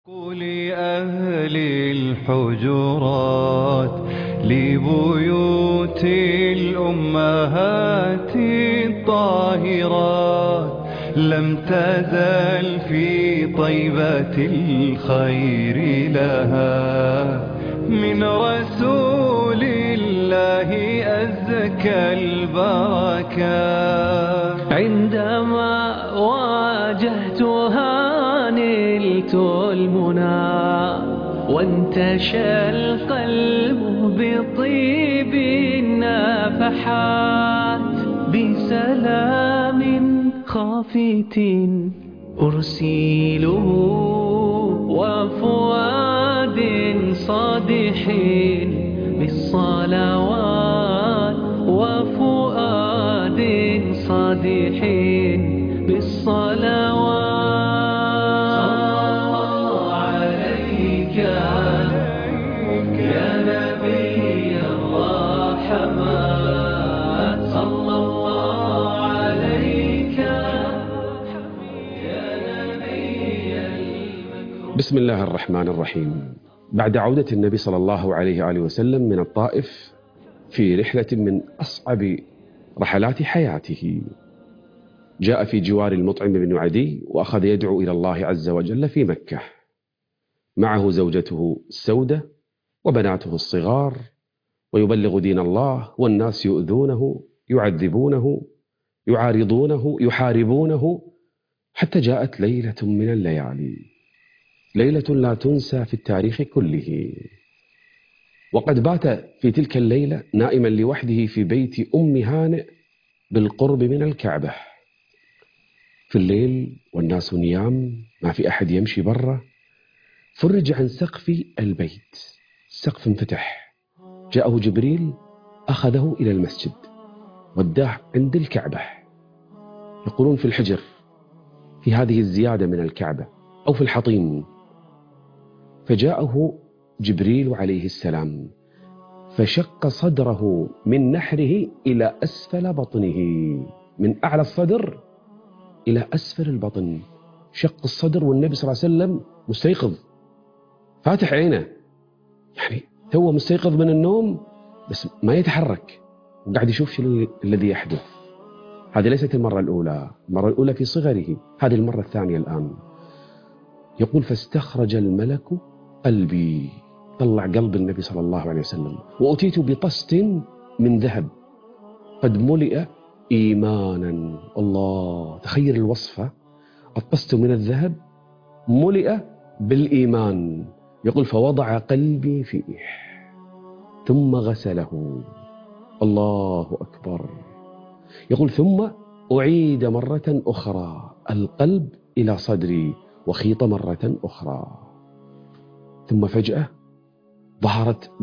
قولي أهل الحجرات لبيوت الأمهات الطاهرات لم تزل في طيبة الخير لها من رسول الله أزكى البركات. عندما واجهتها نلت المنى وانتشى القلب بطيب النفحات بسلام خافت أرسله وفؤاد صادح بالصلوات وفؤاد صادح بالصلوات. بسم الله الرحمن الرحيم. بعد عودة النبي صلى الله عليه وآله وسلم من الطائف في رحلة من أصعب رحلات حياته، جاء في جوار المطعم بن عدي وأخذ يدعو إلى الله عز وجل في مكة، معه زوجته السودة وبناته الصغار، ويبلغ دين الله، والناس يؤذونه يعذبونه يعارضونه يحاربونه، حتى جاءت ليلة من الليالي، ليلة لا تنسى في التاريخ كله. وقد بات في تلك الليلة نائما لوحده في بيت أم هانئ بالقرب من الكعبة. في الليل والناس نيام، ما في أحد يمشي برا، فرج عن سقف البيت، السقف انفتح، جاءه جبريل أخذه إلى المسجد وداه عند الكعبة. يقولون في الحجر، في هذه الزيادة من الكعبة أو في الحطيم. فجاءه جبريل عليه السلام فشق صدره من نحره إلى أسفل بطنه، من أعلى الصدر إلى أسفل البطن، شق الصدر والنبي صلى الله عليه وسلم مستيقظ فاتح عينه، يعني هو مستيقظ من النوم بس ما يتحرك، وقاعد يشوف شو الذي يحدث. هذه ليست المرة الأولى، المرة الأولى في صغره، هذه المرة الثانية الآن. يقول فاستخرج الملك قلبي، طلع قلب النبي صلى الله عليه وسلم، وأتيت بطست من ذهب قد ملئ إيمانا. الله، تخيل الوصفة، الطست من الذهب ملئ بالإيمان. يقول فوضع قلبي فيه ثم غسله. الله أكبر. يقول ثم أعيد مرة أخرى القلب إلى صدري وخيط مرة أخرى. ثم فجأة ظهرت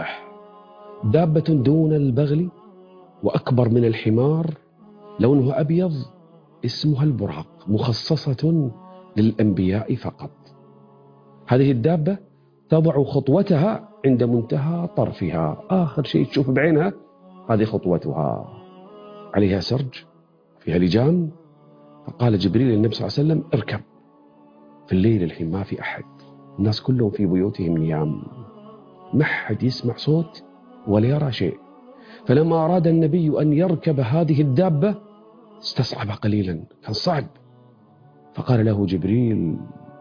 دابة دون البغل وأكبر من الحمار، لونها أبيض، اسمها البراق، مخصصة للأنبياء فقط. هذه الدابة تضع خطوتها عند منتهى طرفها، آخر شيء تشوف بعينها هذه خطوتها، عليها سرج فيها لجام. فقال جبريل للنبي صلى الله عليه وسلم اركب. في الليل الحين ما في أحد، الناس كلهم في بيوتهم نيام، ما حد يسمع صوت ولا يرى شيء. فلما أراد النبي أن يركب هذه الدابة استصعب قليلا، كان صعب. فقال له جبريل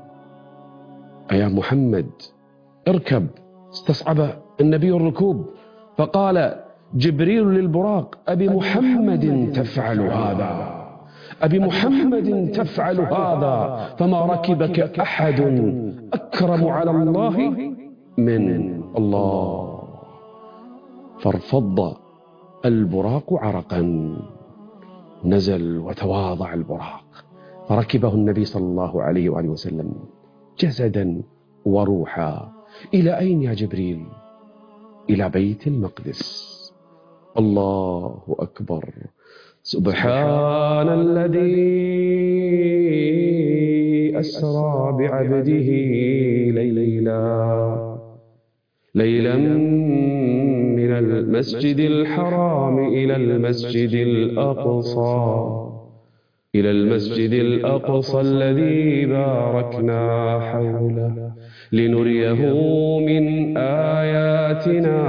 أيا محمد اركب. استصعب النبي الركوب، فقال جبريل للبراق أبي محمد تفعل هذا، أبي محمد تفعل هذا، فما ركبك أحد أكرم على الله من الله. فارفض البراق عرقا، نزل وتواضع البراق، فركبه النبي صلى الله عليه وآله وسلم جسدا وروحا. إلى أين يا جبريل؟ إلى بيت المقدس. الله أكبر. سبحان الذي أسرى بعبده ليلا من المسجد الحرام إلى المسجد الأقصى إلى المسجد الأقصى الذي باركنا حوله لنريه من آياتنا.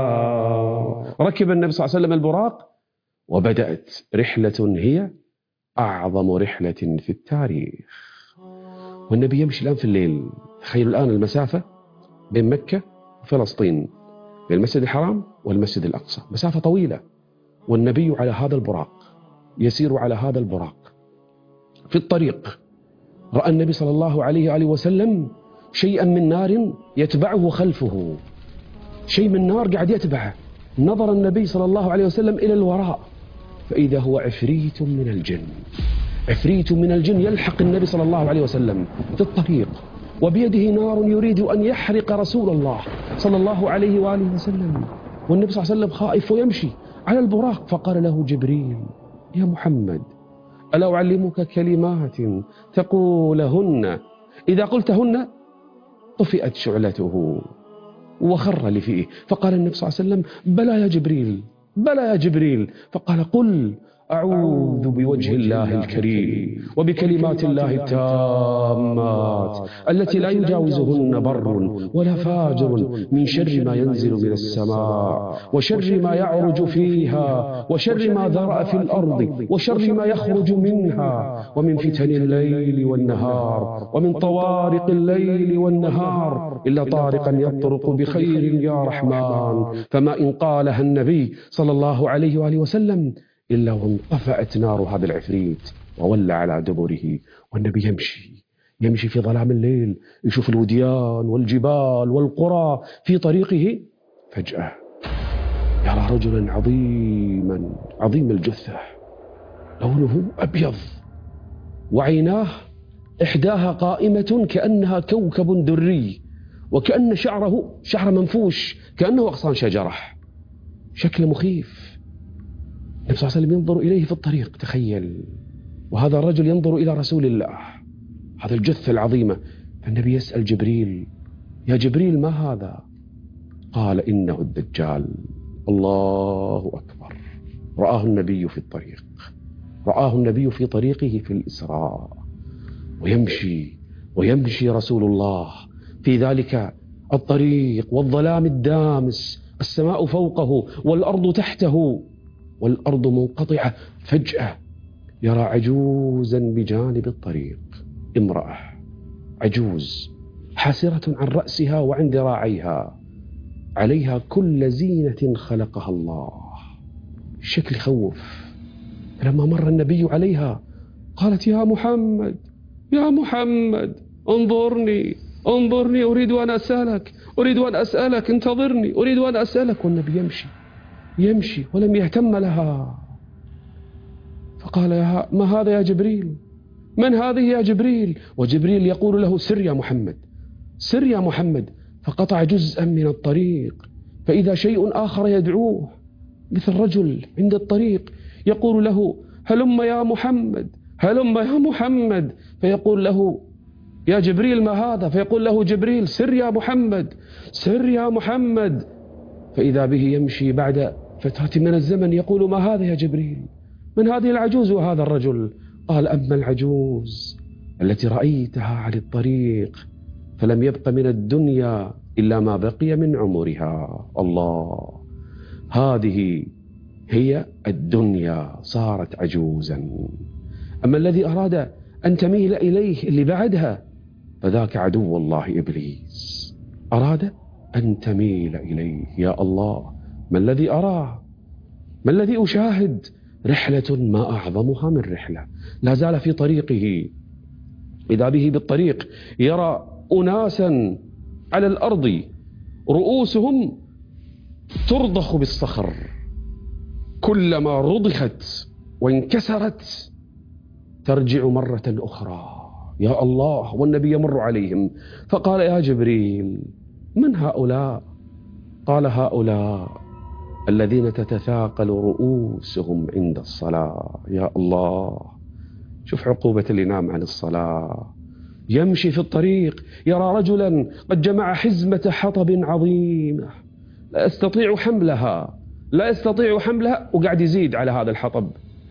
ركب النبي صلى الله عليه وسلم البراق وبدأت رحلة هي أعظم رحلة في التاريخ. والنبي يمشي الآن في الليل. تخيلوا الآن المسافة بين مكة وفلسطين، بين المسجد الحرام والمسجد الأقصى، مسافة طويلة، والنبي على هذا البراق يسير على هذا البراق. في الطريق رأى النبي صلى الله عليه وآله وسلم شيئا من نار يتبعه خلفه، شيء من نار قاعد يتبعه. نظر النبي صلى الله عليه وسلم إلى الوراء فإذا هو عفريت من الجن، عفريت من الجن يلحق النبي صلى الله عليه وسلم في الطريق، وبيده نار يريد أن يحرق رسول الله صلى الله عليه وآله وسلم. والنبي صلى الله عليه وسلم خائف ويمشي على البراق. فقال له جبريل: يا محمد، ألا أعلمك كلمات تقولهن إذا قلتهن طفئت شعلته وخر لفيه. فقال النبي صلى الله عليه وسلم: بلى يا جبريل، بلى يا جبريل. فقال: قل: أعوذ بوجه الله الكريم وبكلمات الله التامات التي لا يجاوزهن بر ولا فاجر من شر ما ينزل من السماء وشر ما يعرج فيها وشر ما ذرأ في الأرض وشر ما يخرج منها ومن فتن الليل والنهار ومن طوارق الليل والنهار إلا طارقا يطرق بخير يا رحمن. فما إن قالها النبي صلى الله عليه وآله وسلم إلا وانطفأت نار هذا العفريت وولى على دبره. والنبي يمشي في ظلام الليل، يشوف الوديان والجبال والقرى في طريقه. فجأة يرى رجلا عظيما عظيم الجثة، لونه أبيض، وعيناه إحداها قائمة كأنها كوكب دري، وكأن شعره شعر منفوش كأنه أغصان شجرة، شكل مخيف. النبي صلى الله عليه وسلم ينظر إليه في الطريق، تخيل، وهذا الرجل ينظر إلى رسول الله، هذا الجثة العظيمة. فالنبي يسأل جبريل: يا جبريل، ما هذا؟ قال: إنه الدجال. الله أكبر. رآه النبي في الطريق، رآه النبي في طريقه في الإسراء، ويمشي رسول الله في ذلك الطريق والظلام الدامس، السماء فوقه والأرض تحته والأرض منقطعة. فجأة يرى عجوزا بجانب الطريق، امرأة عجوز حاسرة عن رأسها وعن ذراعيها، عليها كل زينة خلقها الله، الشكل خوف. فلما مر النبي عليها قالت: يا محمد، يا محمد، انظرني، أريد أن أسألك، انتظرني، أريد أن أسألك. والنبي يمشي ولم يهتم لها. فقال: ما هذا يا جبريل؟ من هذه يا جبريل؟ وجبريل يقول له: سر يا محمد، سر يا محمد. فقطع جزءا من الطريق، فإذا شيء آخر يدعوه، مثل رجل عند الطريق يقول له: هلم يا محمد، هلم يا محمد. فيقول له: يا جبريل، ما هذا؟ فيقول له جبريل: سر يا محمد، سر يا محمد. فإذا به يمشي بعد فترة من الزمن يقول: ما هذا يا جبريل؟ من هذه العجوز وهذا الرجل؟ قال: أما العجوز التي رأيتها على الطريق فلم يبق من الدنيا إلا ما بقي من عمرها. الله، هذه هي الدنيا، صارت عجوزا. أما الذي أراد أن تميل إليه اللي بعدها فذاك عدو الله إبليس، أراد أن تميل إليه. يا الله، ما الذي أراه؟ ما الذي أشاهد؟ رحلة ما أعظمها من رحلة. لا زال في طريقه، إذا به بالطريق يرى أناسا على الأرض رؤوسهم ترضخ بالصخر، كلما رضخت وانكسرت ترجع مرة أخرى. يا الله، والنبي يمر عليهم فقال: يا جبريل، من هؤلاء؟ قال: هؤلاء الذين تتثاقل رؤوسهم عند الصلاة. يا الله، شوف عقوبة اللي نام عن الصلاة. يمشي في الطريق يرى رجلا قد جمع حزمة حطب عظيمة لا يستطيع حملها، وقاعد يزيد على هذا الحطب،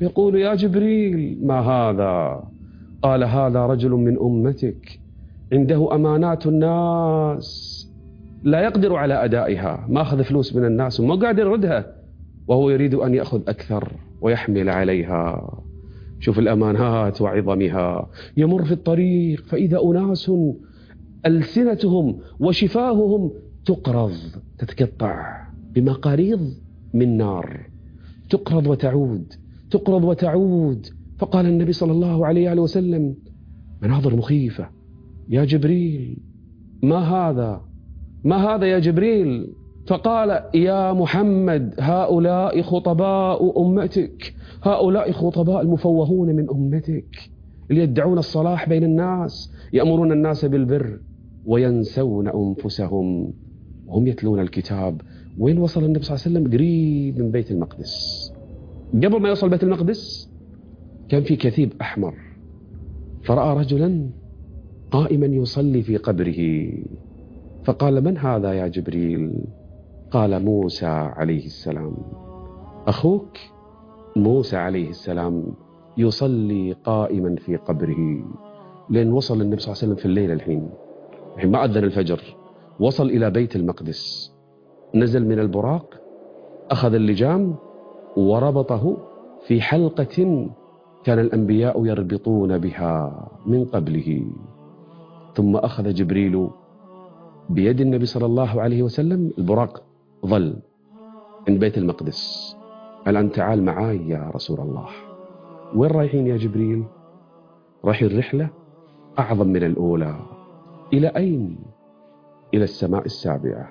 يقول يا جبريل ما هذا؟ قال هذا رجل من أمتك عنده أمانات الناس لا يقدر على أدائها، ما أخذ فلوس من الناس وما قاعد يردها، وهو يريد أن يأخذ أكثر ويحمل عليها. شوف الأمانات وعظمها. يمر في الطريق فإذا أناس ألسنتهم وشفاههم تقرض، تتقطع بمقاريض من نار، تقرض وتعود، تقرض وتعود. فقال النبي صلى الله عليه وسلم مناظر مخيفة، يا جبريل ما هذا؟ ما هذا يا جبريل؟ فقال يا محمد هؤلاء خطباء أمتك، هؤلاء خطباء المفوهون من أمتك اللي يدعون الصلاح بين الناس، يأمرون الناس بالبر وينسون أنفسهم وهم يتلون الكتاب. وين وصل النبي صلى الله عليه وسلم؟ قريب من بيت المقدس. قبل ما يوصل بيت المقدس كان في كثيب أحمر، فرأى رجلا قائما يصلي في قبره، فقال من هذا يا جبريل؟ قال موسى عليه السلام، أخوك موسى عليه السلام يصلي قائما في قبره. لأن وصل النبي صلى الله عليه وسلم في الليل الحين ما أذن الفجر، وصل إلى بيت المقدس، نزل من البراق، أخذ اللجام وربطه في حلقة كان الأنبياء يربطون بها من قبله. ثم أخذ جبريل بيد النبي صلى الله عليه وسلم، البراق ظل عند بيت المقدس. الآن تعال معاي يا رسول الله. وين رايحين يا جبريل؟ رايحين رحلة أعظم من الأولى. إلى أين؟ إلى السماء السابعة.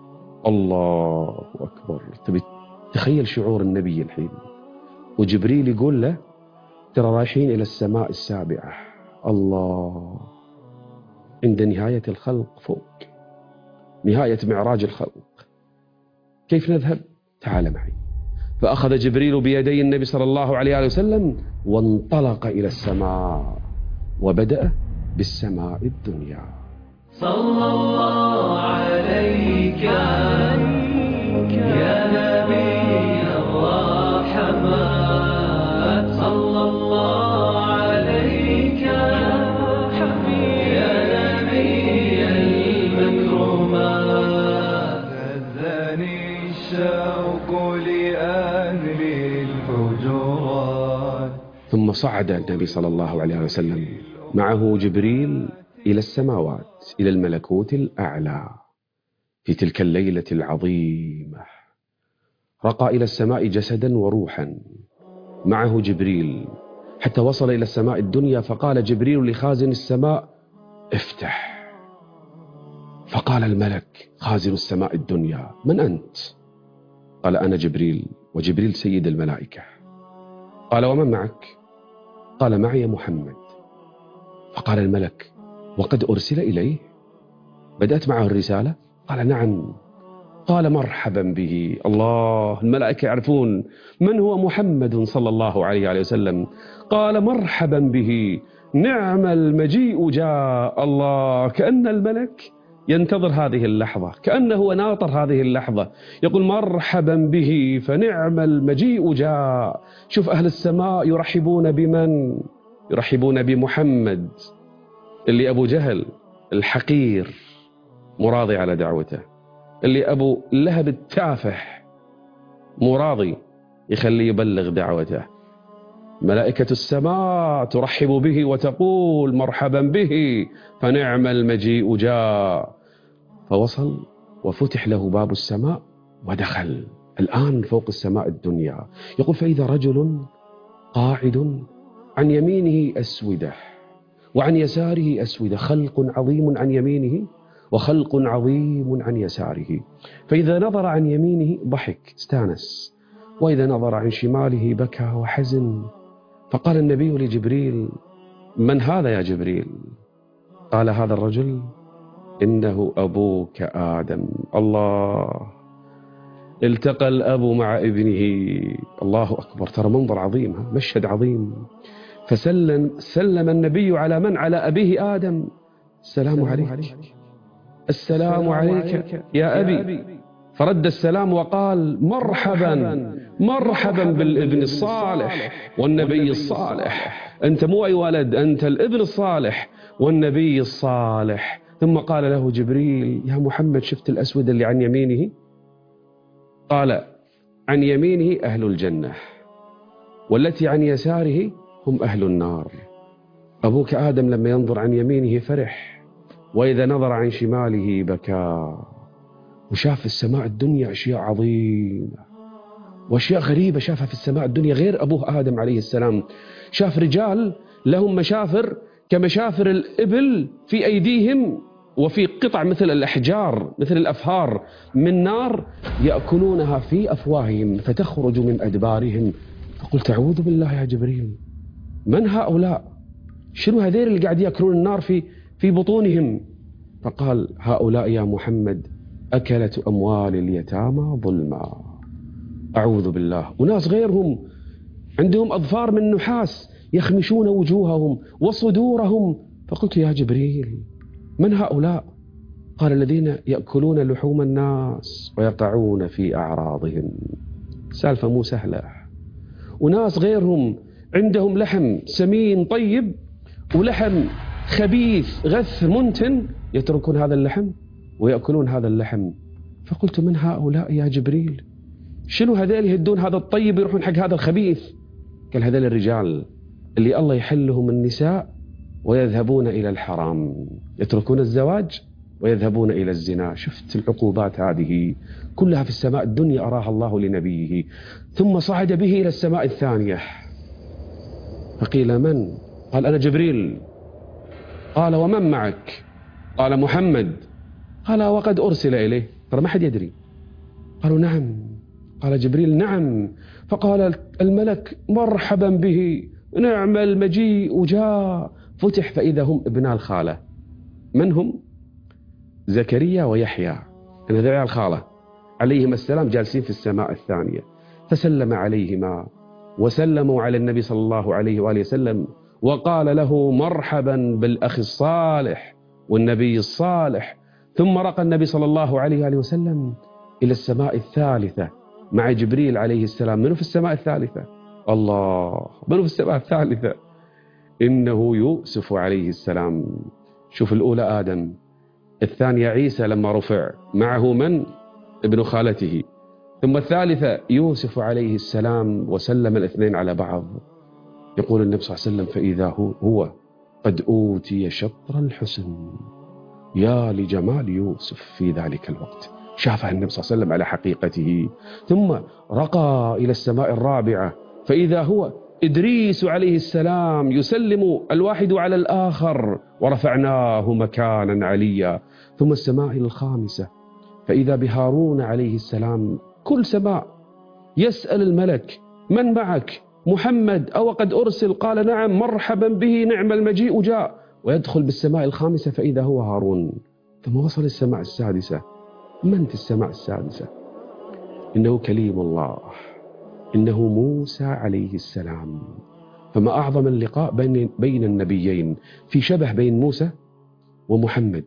الله أكبر. تبي تخيل شعور النبي الحين، وجبريل يقول له ترى رايحين إلى السماء السابعة. الله، عند نهاية الخلق فوق، نهاية معراج الخلق. كيف نذهب؟ تعال معي. فأخذ جبريل بيدي النبي صلى الله عليه وسلم وانطلق إلى السماء، وبدأ بالسماء الدنيا. صلى الله عليك يا نبي الرحمات، صلى الله عليك يا حبيب يا نبي المكرمات. هزني الشوق لأهل الحجرات. ثم صعد النبي صلى الله عليه وسلم معه جبريل إلى السماوات، إلى الملكوت الأعلى. في تلك الليلة العظيمة رقى إلى السماء جسدا وروحا معه جبريل حتى وصل إلى السماء الدنيا. فقال جبريل لخازن السماء افتح. فقال الملك خازن السماء الدنيا من أنت؟ قال أنا جبريل، وجبريل سيد الملائكة. قال ومن معك؟ قال معي محمد. فقال الملك وقد أرسل إليه؟ بدأت معه الرسالة؟ قال نعم. قال مرحبا به. الله، الملائكة يعرفون من هو محمد صلى الله عليه وسلم. قال مرحبا به، نعم المجيء جاء. الله، كأن الملك ينتظر هذه اللحظة، كأنه ناطر هذه اللحظة، يقول مرحبا به فنعم المجيء جاء. شوف أهل السماء يرحبون بمن؟ يرحبون بمحمد اللي أبو جهل الحقير مراضي على دعوته، اللي أبو لهب التافه مراضي يخليه يبلغ دعوته. ملائكة السماء ترحب به وتقول مرحبا به فنعم المجيء جاء. فوصل وفتح له باب السماء ودخل. الآن فوق السماء الدنيا يقول فإذا رجل قاعد عن يمينه أسودة وعن يساره أسودة، خلق عظيم عن يمينه وخلق عظيم عن يساره. فإذا نظر عن يمينه ضحك استانس، وإذا نظر عن شماله بكى وحزن. فقال النبي لجبريل من هذا يا جبريل؟ قال هذا الرجل إنه أبوك آدم. الله، التقى الأب مع ابنه. الله أكبر، ترى منظر عظيم، مشهد عظيم. فسلم النبي على من؟ على أبيه آدم. السلام عليك، السلام عليك يا أبي. فرد السلام وقال مرحبا مرحبا بالابن الصالح والنبي الصالح، أنت مو أي ولد، أنت الابن الصالح والنبي الصالح. ثم قال له جبريل يا محمد شفت الأسود اللي عن يمينه؟ قال عن يمينه أهل الجنة والتي عن يساره هم أهل النار. أبوك آدم لما ينظر عن يمينه فرح، وإذا نظر عن شماله بكى، وشاف في السماء الدنيا أشياء عظيمة وأشياء غريبة شافها في السماء الدنيا غير أبوه آدم عليه السلام. شاف رجال لهم مشافر كمشافر الإبل في أيديهم، وفي قطع مثل الأحجار مثل الأفهار من نار يأكلونها في أفواههم فتخرج من أدبارهم. فقلت أعوذ بالله يا جبريل، من هؤلاء؟ شنو هذين اللي قاعد يأكلون النار في بطونهم؟ فقال هؤلاء يا محمد أكلة أموال اليتامى ظلما. أعوذ بالله. وناس غيرهم عندهم أظفار من نحاس يخمشون وجوههم وصدورهم. فقلت يا جبريل من هؤلاء؟ قال الذين يأكلون لحوم الناس ويقعون في أعراضهم. سالفة مو سهلة. وناس غيرهم عندهم لحم سمين طيب ولحم خبيث غث منتن، يتركون هذا اللحم ويأكلون هذا اللحم. فقلت من هؤلاء يا جبريل؟ شنو هذول يهدون هذا الطيب يروحون حق هذا الخبيث؟ قال هذول الرجال اللي الله يحلهم النساء ويذهبون إلى الحرام، يتركون الزواج ويذهبون إلى الزنا. شفت العقوبات هذه كلها في السماء الدنيا أراها الله لنبيه. ثم صعد به إلى السماء الثانية فقيل من؟ قال أنا جبريل. قال ومن معك؟ قال محمد. قال وقد أرسل إليه، ترى ما حد يدري. قالوا نعم. قال جبريل نعم. فقال الملك مرحبا به، نعم المجيء جاء. فتح فإذا هم ابناء الخالة. من هم؟ زكريا ويحيى، هذول الخالة عليهما السلام جالسين في السماء الثانية. فسلم عليهما وسلموا على النبي صلى الله عليه وآله وسلم، وقال له مرحبا بالأخ الصالح والنبي الصالح. ثم رقى النبي صلى الله عليه وآله وسلم إلى السماء الثالثة مع جبريل عليه السلام. منه في السماء الثالثة؟ الله، منه في السماء الثالثة؟ إنه يوسف عليه السلام. شوف الأولى آدم، الثانية عيسى لما رفع، معه من؟ ابن خالته. ثم الثالثة يوسف عليه السلام، وسلم الاثنين على بعض. يقول النبي صلى الله عليه وسلم فإذا هو قد أوتي شطر الحسن. يا لجمال يوسف في ذلك الوقت، شافها النبي صلى الله عليه وسلم على حقيقته. ثم رقى إلى السماء الرابعة فإذا هو إدريس عليه السلام، يسلم الواحد على الآخر، ورفعناه مكانا عليا. ثم السماء الخامسة فإذا بهارون عليه السلام. كل سماء يسأل الملك من معك؟ محمد أو قد أرسل؟ قال نعم مرحبا به نعم المجيء جاء. ويدخل بالسماء الخامسة فإذا هو هارون. ثم وصل السماء السادسة. من في السماء السادسة؟ إنه كليم الله، إنه موسى عليه السلام. فما أعظم اللقاء بين النبيين، في شبه بين موسى ومحمد.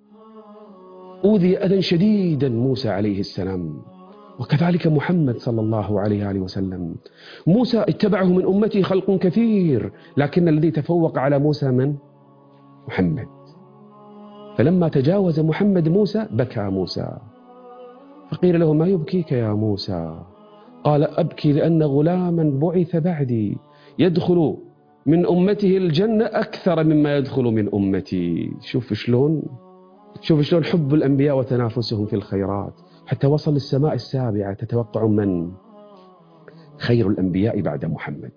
أوذي أذى شديدا موسى عليه السلام، وكذلك محمد صلى الله عليه وآله وسلم. موسى اتبعه من أمته خلق كثير، لكن الذي تفوق على موسى من؟ محمد. فلما تجاوز محمد موسى بكى موسى، فقيل له ما يبكيك يا موسى؟ قال أبكي لأن غلاما بعث بعدي يدخل من أمته الجنة أكثر مما يدخل من أمتي. شوف شلون حب الأنبياء وتنافسهم في الخيرات، حتى وصل للسماء السابعة. تتوقع من خير الأنبياء بعد محمد؟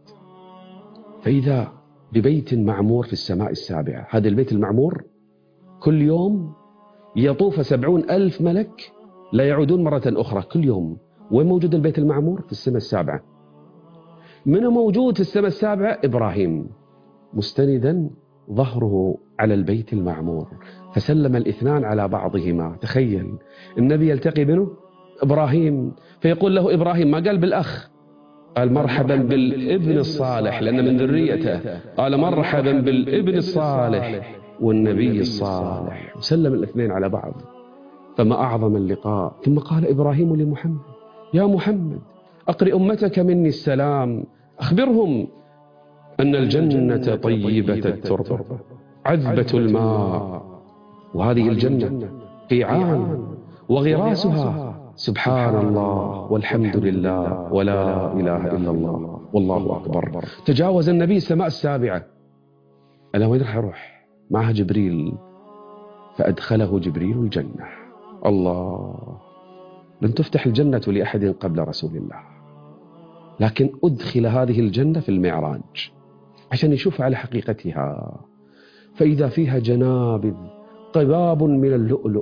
فإذا ببيت معمور في السماء السابعة. هذا البيت المعمور كل يوم يطوف 70,000 ملك لا يعودون مرة أخرى كل يوم. وين موجود البيت المعمور؟ في السماء السابعة. من موجود في السماء السابعة؟ إبراهيم مستندا ظهره على البيت المعمور، فسلم الاثنان على بعضهما. تخيل النبي يلتقي منه إبراهيم، فيقول له إبراهيم، ما قال بالأخ، قال مرحبا بالابن الصالح لأن من ذريته، قال مرحبا بالابن الصالح والنبي الصالح، وسلم الاثنين على بعض. فما أعظم اللقاء. ثم قال إبراهيم لمحمد: يا محمد أقرئ أمتك مني السلام، أخبرهم أن الجنة طيبة التربة عذبة الماء، وهذه الجنة قيعان وغراسها سبحان الله والحمد لله ولا إله إلا الله والله أكبر. تجاوز النبي السماء السابعة. أنا وين راح أروح؟ معها جبريل، فأدخله جبريل الجنة. الله، لن تفتح الجنة لأحد قبل رسول الله، لكن أدخل هذه الجنة في المعراج عشان يشوف على حقيقتها. فإذا فيها جنابذ قباب من اللؤلؤ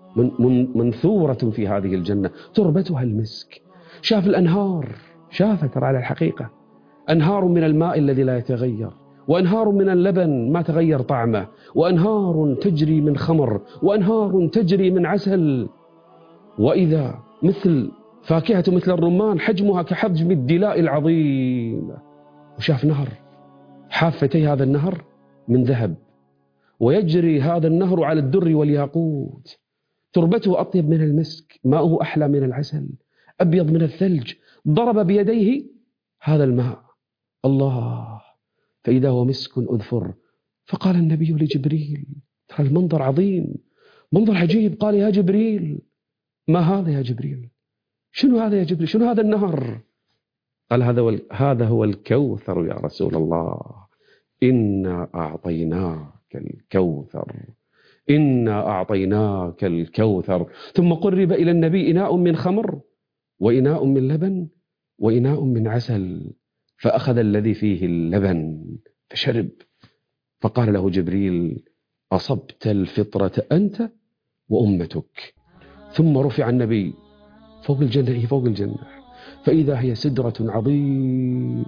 منثورة في هذه الجنة تربتها المسك. شاف الأنهار، شافت على الحقيقة أنهار من الماء الذي لا يتغير، وأنهار من اللبن ما تغير طعمه، وأنهار تجري من خمر، وأنهار تجري من عسل، وإذا مثل فاكهة مثل الرمان حجمها كحجم الدلاء العظيم. وشاف نهر حافتي هذا النهر من ذهب، ويجري هذا النهر على الدر والياقوت، تربته أطيب من المسك، ماؤه أحلى من العسل، أبيض من الثلج. ضرب بيديه هذا الماء، الله، فإذا هو مسك أذفر. فقال النبي لجبريل: ترى المنظر عظيم، منظر عجيب. قال: يا جبريل، ما هذا يا جبريل؟ شنو هذا يا جبريل؟ شنو هذا النهر؟ قال: هذا هو الكوثر يا رسول الله، إنا أعطيناك الكوثر، إنا أعطيناك الكوثر. ثم قرب إلى النبي إناء من خمر، وإناء من لبن، وإناء من عسل، فأخذ الذي فيه اللبن فشرب. فقال له جبريل: أصبت الفطرة أنت وأمتك. ثم رفع النبي فوق الجنة، فوق الجنة، فإذا هي سدرة عظيمة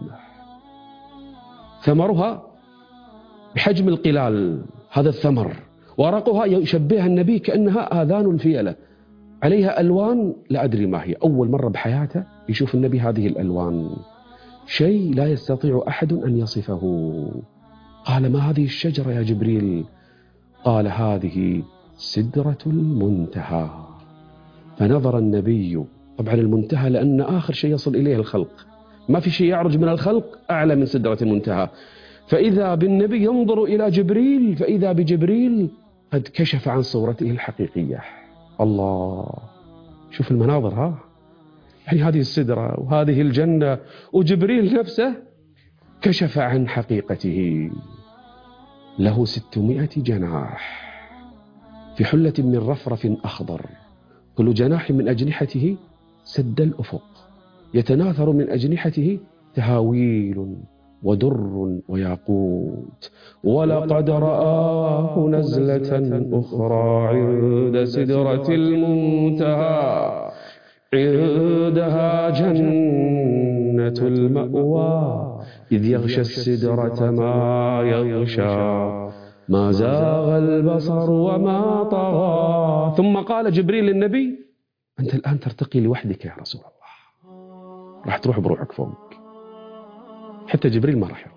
ثمرها بحجم القلال، هذا الثمر، ورقها يشبهها النبي كأنها آذان الفيلة، عليها ألوان لا أدري ما هي. أول مرة بحياته يشوف النبي هذه الألوان، شيء لا يستطيع أحد أن يصفه. قال: ما هذه الشجرة يا جبريل؟ قال: هذه سدرة المنتهى. فنظر النبي، طبعا المنتهى لأن آخر شيء يصل إليه الخلق، ما في شيء يعرج من الخلق أعلى من سدرة المنتهى. فإذا بالنبي ينظر إلى جبريل، فإذا بجبريل قد كشف عن صورته الحقيقية. الله، شوف المناظر، ها، يعني هذه السدرة وهذه الجنة، وجبريل نفسه كشف عن حقيقته. له 600 جناح في حلة من رفرف أخضر، كل جناح من أجنحته سد الأفق، يتناثر من أجنحته تهاويل ودر وياقوت. ولقد رآه نزلة أخرى عند سدرة المنتهى، عندها جنة المأوى، إذ يغشى السدرة ما يغشى، ما زاغ البصر وما طغى. ثم قال جبريل للنبي: أنت الآن ترتقي لوحدك يا رسول الله، راح تروح بروحك فوق، حتى جبريل ما راح يروح،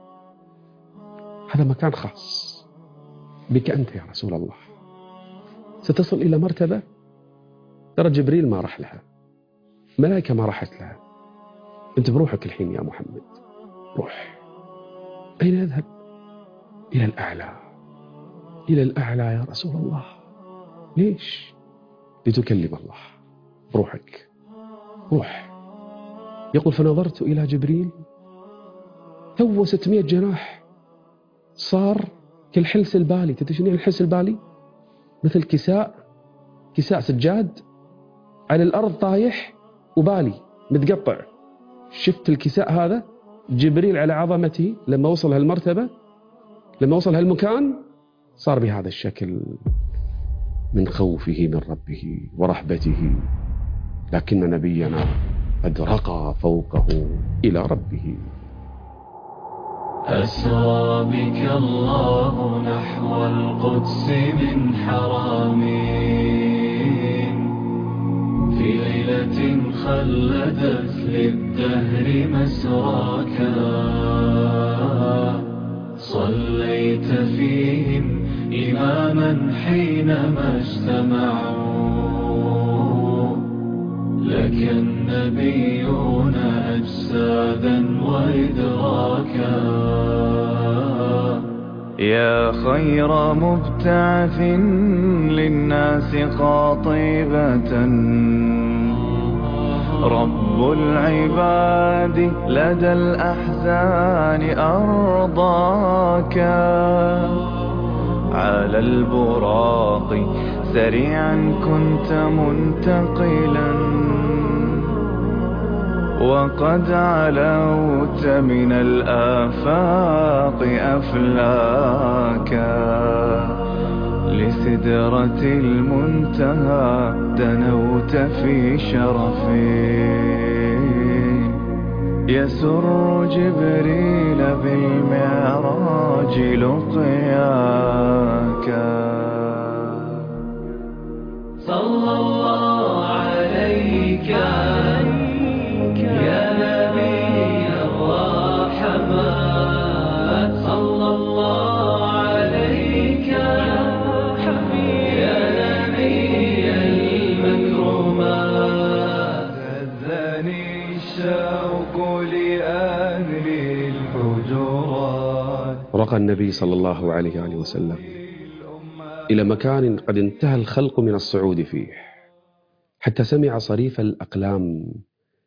هذا مكان خاص بك أنت يا رسول الله. ستصل إلى مرتبة ترى جبريل ما راح لها، ملائكة ما راحت لها، أنت بروحك الحين يا محمد، روح. أين أذهب؟ إلى الأعلى، إلى الأعلى يا رسول الله. ليش؟ لتكلم الله، بروحك، روح. يقول: فنظرت إلى جبريل تو 600 جناح، صار كالحلس البالي. تدري شنو الحلس البالي؟ مثل كساء سجاد على الأرض طايح وبالي متقطع. شفت الكساء هذا؟ جبريل على عظمته لما وصل هالمرتبة، لما وصل هالمكان، صار بهذا الشكل من خوفه من ربه ورحبته. لكن نبينا قد رقى فوقه إلى ربه. أسرى بك الله نحو القدس من حرامين، في ليلة خلدت للدهر مسراكا، صليت فيهم إماما حينما اجتمعوا، النبيون أجسادا وإدراكا. يا خير مبتعث للناس قاطبة، رب العباد لدى الأحزان أرضاك. على البراق سريعا كنت منتقلا، وقد علوت من الآفاق أفلاكا. لسدرة المنتهى دنوت في شرف، يسر جبريل بالمعراج لقياك. صلى الله عليك يا نبي الرحمات، صلى الله عليك يا نبي المكرمات. هزني الشوق لأهل الحجرات. رقى النبي صلى الله عليه وآله وسلم إلى مكان قد انتهى الخلق من الصعود فيه، حتى سمع صريف الأقلام،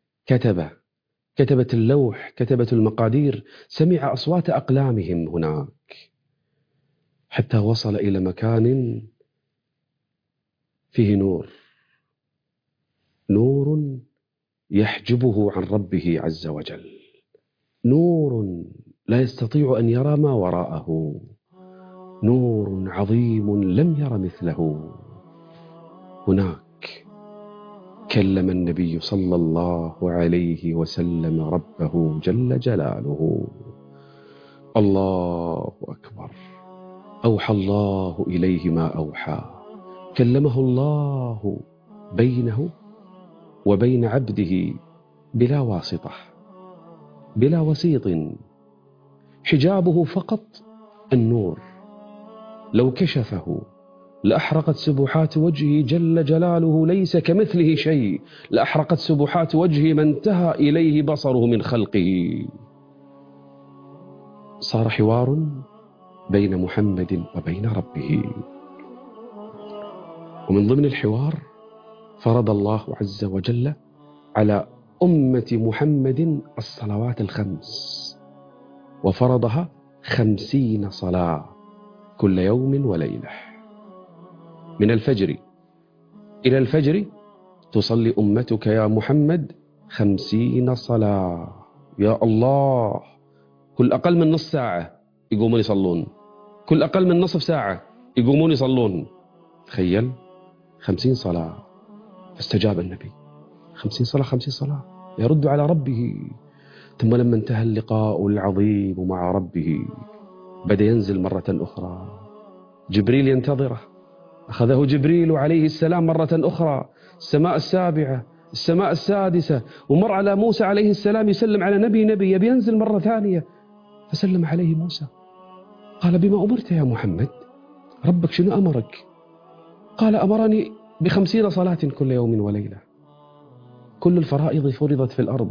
كتبت اللوح، كتبت المقادير، سمع أصوات أقلامهم هناك، حتى وصل إلى مكان فيه نور يحجبه عن ربه عز وجل، نور لا يستطيع أن يرى ما وراءه، نور عظيم لم ير مثله. هناك كلم النبي صلى الله عليه وسلم ربه جل جلاله. الله أكبر. أوحى الله إليه ما أوحى، كلمه الله بينه وبين عبده بلا واسطة، بلا وسيط، حجابه فقط النور، لو كشفه لأحرقت سبحات وجهه جل جلاله، ليس كمثله شيء، لأحرقت سبحات وجهه ما انتهى إليه بصره من خلقه. صار حوار بين محمد وبين ربه، ومن ضمن الحوار فرض الله عز وجل على أمة محمد الصلوات الخمس، وفرضها 50 صلاة كل يوم وليلة. من الفجر إلى الفجر تصلي أمتك يا محمد 50 صلاة. يا الله، كل أقل من نص ساعة يقومون يصلون، كل أقل من نصف ساعة يقومون يصلون. تخيل 50 صلاة. فاستجاب النبي، 50 صلاة 50 صلاة، يرد على ربه. ثم لما انتهى اللقاء العظيم مع ربه بدأ ينزل مرة أخرى، جبريل ينتظره، أخذه جبريل عليه السلام مرة أخرى، السماء السابعة، السماء السادسة، ومر على موسى عليه السلام يسلم على نبي يبي ينزل مرة ثانية، فسلم عليه موسى، قال بما أمرت يا محمد؟ ربك شنو أمرك؟ قال أمرني ب50 صلاة كل يوم وليلة. كل الفرائض فرضت في الأرض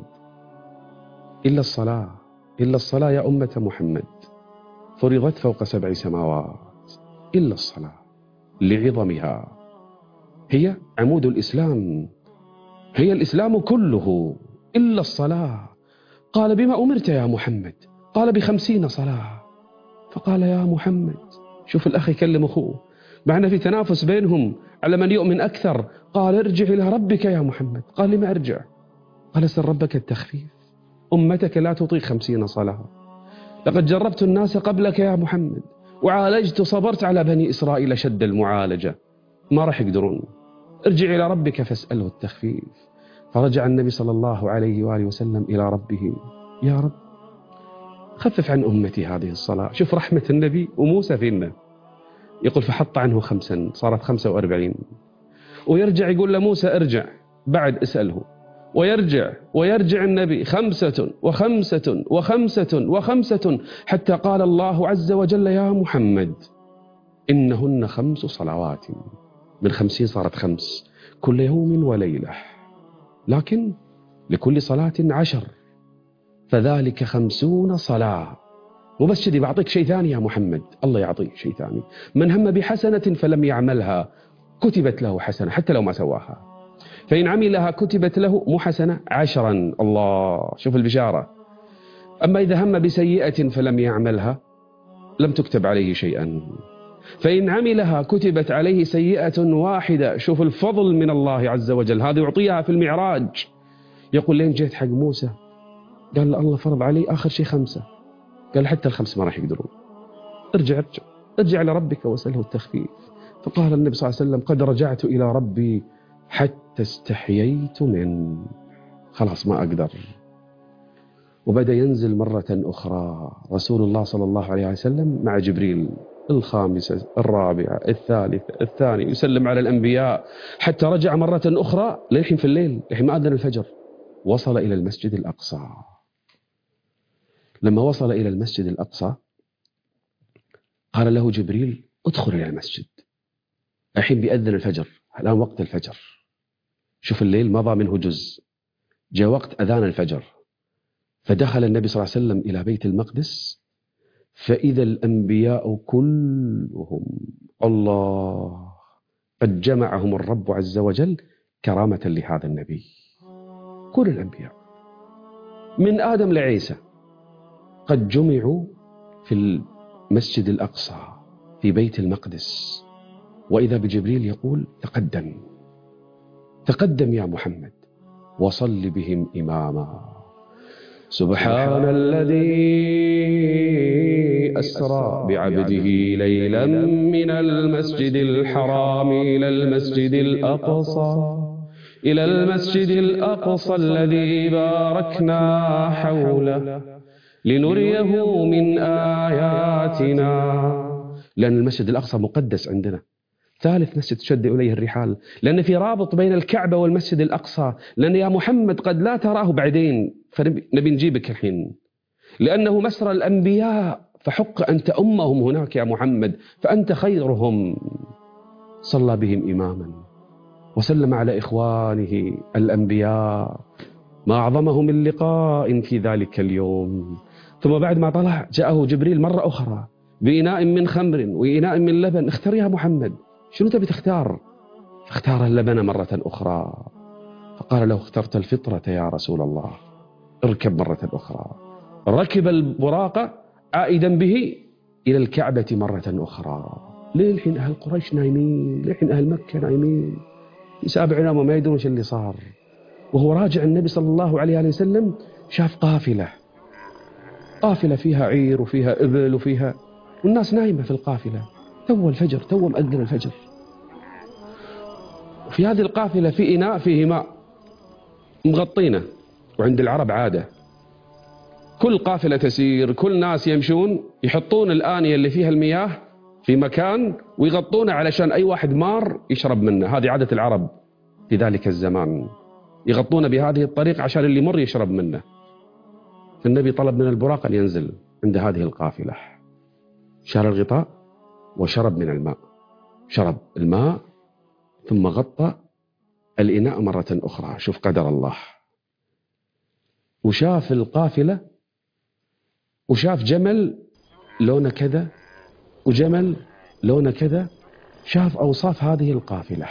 إلا الصلاة، إلا الصلاة يا أمة محمد فرضت فوق 7 سماوات، إلا الصلاة لعظمها، هي عمود الإسلام، هي الإسلام كله، إلا الصلاة. قال بما أمرت يا محمد؟ قال ب50 صلاة. فقال يا محمد، شوف الأخ يكلم أخوه، معنا في تنافس بينهم على من يؤمن أكثر. قال ارجع إلى ربك يا محمد. قال لما أرجع؟ قال سل ربك التخفيف، أمتك لا تطيق 50 صلاة، لقد جربت الناس قبلك يا محمد وعالجت صبرت على بني إسرائيل شد المعالجة، ما راح يقدرون، ارجع إلى ربك فاسأله التخفيف. فرجع النبي صلى الله عليه وآله وسلم إلى ربه، يا رب خفف عن أمتي هذه الصلاة. شوف رحمة النبي وموسى فينا، يقول فحط عنه 5 صارت 45، ويرجع يقول لموسى ارجع بعد اسأله، ويرجع النبي 5 و5 و5 و5، حتى قال الله عز وجل يا محمد إنهن 5 صلوات، من 50 صارت 5 كل يوم وليلة. لكن لكل صلاة 10، فذلك 50 صلاة. مو بس كذي، بعطيك شيء ثاني يا محمد، الله يعطيك شيء ثاني. من هم بحسنة فلم يعملها كتبت له حسنة حتى لو ما سواها، فإن عملها كتبت له مو حسنة 10. الله، شوف البشارة. أما إذا هم بسيئة فلم يعملها لم تكتب عليه شيئا، فإن عملها كتبت عليه سيئة واحدة. شوف الفضل من الله عز وجل، هذه يعطيها في المعراج. يقول لين جيت حق موسى قال له الله فرض علي آخر شيء 5، قال حتى ال5 ما راح يقدرون، ارجع إلى ربك واسأله التخفيف. فقال النبي صلى الله عليه وسلم قد رجعت إلى ربي حتى استحييت منه، خلاص ما أقدر. وبدأ ينزل مرة أخرى رسول الله صلى الله عليه وسلم مع جبريل، 5، 4، 3، 2، يسلم على الأنبياء، حتى رجع مرة أخرى للحين في الليل، لحين ما أذن الفجر، وصل إلى المسجد الأقصى. لما وصل إلى المسجد الأقصى قال له جبريل ادخل إلى المسجد، الحين بيأذن الفجر، الآن وقت الفجر. شوف الليل مضى منه جزء، جاء وقت أذان الفجر. فدخل النبي صلى الله عليه وسلم إلى بيت المقدس، فإذا الأنبياء كلهم الله قد جمعهم الرب عز وجل كرامة لهذا النبي. كل الأنبياء من آدم لعيسى قد جمعوا في المسجد الأقصى في بيت المقدس، وإذا بجبريل يقول تقدم يا محمد وصل بهم إماما. سبحان الذي أسرى بعبده ليلا من المسجد الحرام إلى المسجد الأقصى الذي باركنا حوله لنريه من آياتنا. لأن المسجد الأقصى مقدس عندنا، ثالث مسجد تشد إليه الرحال، لأن في رابط بين الكعبة والمسجد الأقصى. لأن يا محمد قد لا تراه بعدين، فنبي نجيبك الحين، لأنه مسرى الأنبياء، فحق أن تأمهم هناك يا محمد، فأنت خيرهم. صلى بهم إماما وسلم على إخوانه الأنبياء، ما أعظمهم من لقاء في ذلك اليوم. ثم بعد ما طلع جاءه جبريل مرة أخرى بإناء من خمر وإناء من لبن، اختر يا محمد شنو تبي تختار؟ فاختار اللبن مرة أخرى، فقال له اخترت الفطرة يا رسول الله، اركب مرة أخرى. ركب البراق عائدا به إلى الكعبة مرة أخرى. للحين أهل قريش نايمين، للحين أهل مكة نايمين، يسابعنا وما يدرون ايش اللي صار. وهو راجع النبي صلى الله عليه وسلم شاف قافلة فيها عير وفيها إبل وفيها، والناس نايمة في القافلة، تو الفجر، تو مأذن الفجر. وفي هذه القافلة في إناء فيه ماء مغطينه، وعند العرب عادة كل قافلة تسير، كل ناس يمشون يحطون الآنية اللي فيها المياه في مكان ويغطونه علشان أي واحد مار يشرب منه. هذه عادة العرب في ذلك الزمان، يغطونه بهذه الطريقة عشان اللي مر يشرب منه. فالنبي طلب من البراق أن ينزل عند هذه القافلة، شال الغطاء وشرب من الماء، شرب الماء ثم غطى الإناء مرة أخرى. شوف قدر الله. وشاف القافلة، وشاف جمل لونه كذا وجمل لونه كذا، شاف أوصاف هذه القافلة.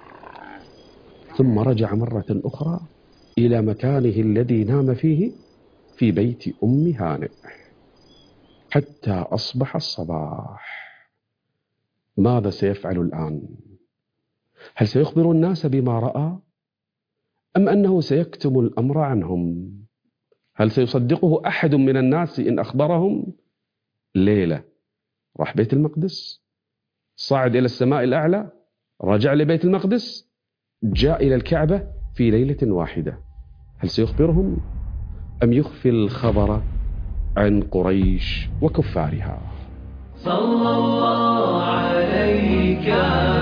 ثم رجع مرة أخرى إلى مكانه الذي نام فيه في بيت أم هانئ حتى أصبح الصباح. ماذا سيفعل الآن؟ هل سيخبر الناس بما رأى أم أنه سيكتم الأمر عنهم؟ هل سيصدقه أحد من الناس إن أخبرهم؟ ليلة راح بيت المقدس، صعد إلى السماء الأعلى، رجع لبيت المقدس، جاء إلى الكعبة في ليلة واحدة. هل سيخبرهم أم يخفي الخبر عن قريش وكفارها؟ صلى الله عليك